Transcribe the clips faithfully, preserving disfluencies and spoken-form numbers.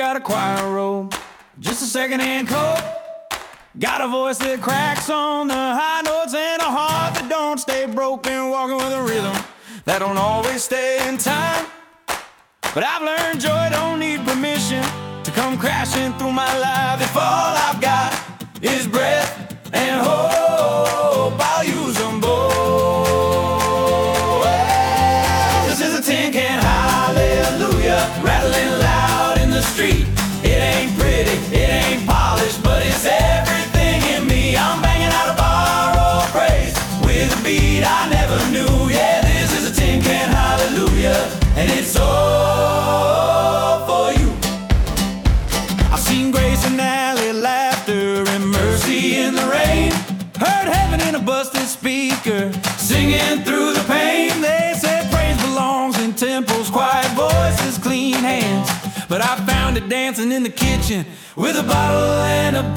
got a choir robe, just a second-hand coat. Got a voice that cracks on the high notes and a heart that don't stay broken, walking with a rhythm that don't always stay in time. But I've learned joy don't need permission to come crashing through my life. If all I've got is breath and hope, I'll use them both. Well, this is a tin can hallelujah, rattling loud in the street. It ain't pretty, it ain't polished, but it's everything in me. I'm banging out a borrowed praise with a beat I never knew. Yeah, this is a tin can hallelujah, and it's all for you. I've seen grace in alley laughter and mercy in the rain. Heard heaven in a busted speaker singing through the pain. They said praise belongs in temples, quiet voices, clean hands. But I found it dancing in the kitchen with a bottle and a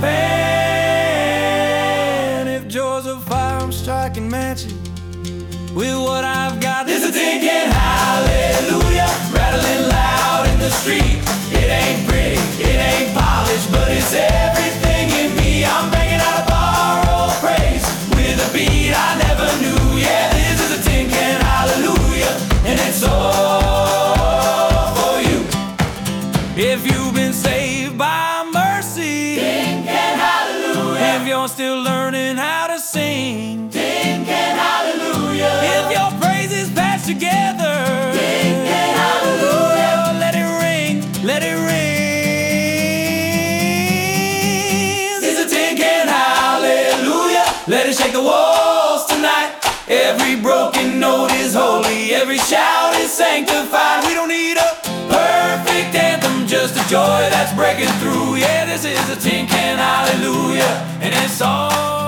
pan. If joy's a fire, I'm striking matches with what I've got. This a tin can hallelujah, rattling loud in the street. It ain't pretty, it ain't polished, but it's everything in me. I'm banging out a borrowed praise with a beat I never knew. Yeah, this is a tin can hallelujah, and it's all for you. If you've been saved by mercy, tin can hallelujah. If you're still learning how to sing, tin can hallelujah. If your praises patched together, tin can hallelujah. Let it ring, let it ring. It's a tin can hallelujah. Let it shake the walls tonight. Every broken note is holy, every shout is sanctified. We don't need a perfect anthem, just a joy that's breaking through. Yeah, this is a tin can hallelujah, and it's all